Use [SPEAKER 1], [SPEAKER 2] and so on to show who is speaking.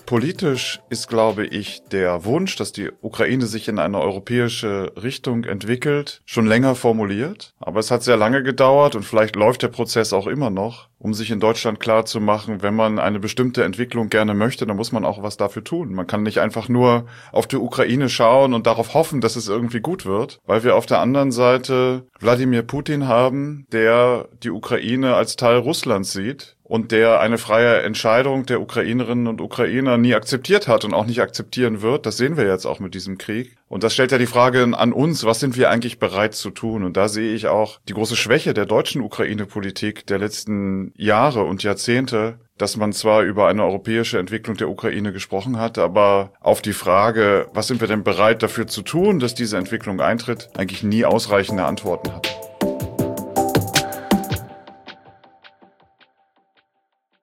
[SPEAKER 1] Politisch ist, glaube ich, der Wunsch, dass die Ukraine sich in eine europäische Richtung entwickelt, schon länger formuliert. Aber es hat sehr lange gedauert und vielleicht läuft der Prozess auch immer noch, um sich in Deutschland klarzumachen, wenn man eine bestimmte Entwicklung gerne möchte, dann muss man auch was dafür tun. Man kann nicht einfach nur auf die Ukraine schauen und darauf hoffen, dass es irgendwie gut wird, weil wir auf der anderen Seite Wladimir Putin haben, der die Ukraine als Teil Russlands sieht und der eine freie Entscheidung der Ukrainerinnen und Ukrainer nie akzeptiert hat und auch nicht akzeptieren wird. Das sehen wir jetzt auch mit diesem Krieg. Und das stellt ja die Frage an uns, was sind wir eigentlich bereit zu tun? Und da sehe ich auch die große Schwäche der deutschen Ukraine-Politik der letzten Jahre und Jahrzehnte, dass man zwar über eine europäische Entwicklung der Ukraine gesprochen hat, aber auf die Frage, was sind wir denn bereit dafür zu tun, dass diese Entwicklung eintritt, eigentlich nie ausreichende Antworten hat.